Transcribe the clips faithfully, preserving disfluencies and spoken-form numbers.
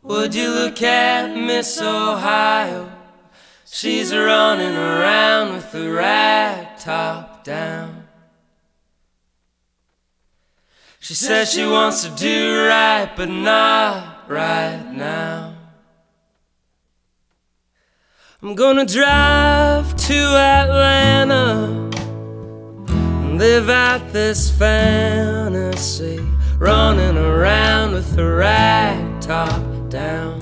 Would you look at Miss Ohio? She's running around with the rag top down. She says she wants to do right, but not right now. I'm gonna drive to Atlanta and live out this fantasy, running around with the rag top down.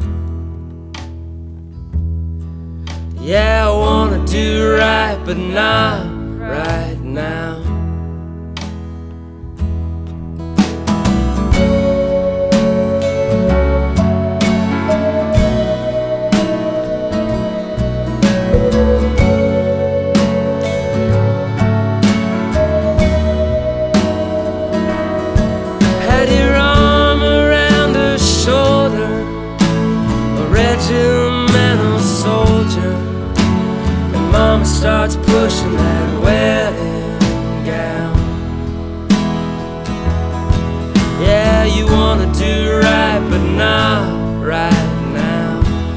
Yeah, I wanna do right, but not right now. Had your arm around her shoulder, a regimental soldier, and Mama starts pushing that wedding gown. Yeah, you wanna do right, but not right now.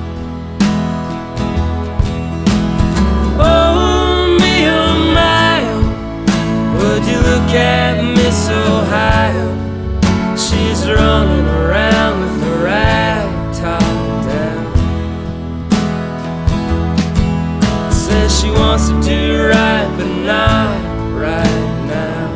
Oh, me, oh, my, oh, would you look at Miss Ohio? She's running around with the rag top down. Says she wants to do right, but not right now.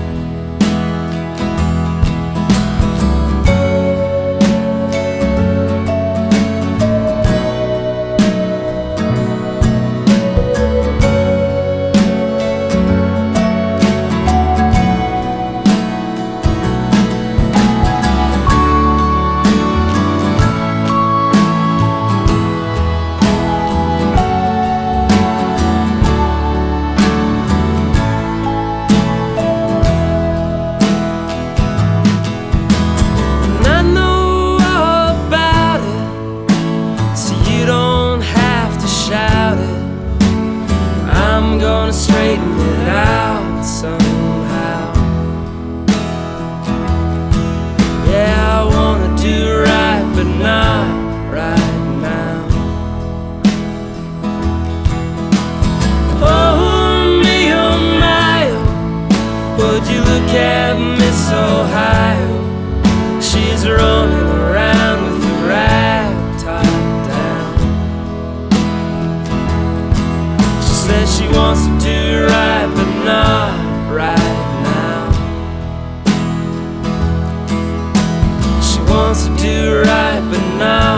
I'm gonna straighten it out somehow. Yeah, I wanna do right, but not right now. Oh, me, oh, my, oh, would you look at Miss Ohio? She's running around with the rag top down. She says she wants to do right, but not right now. She wants to do right, but not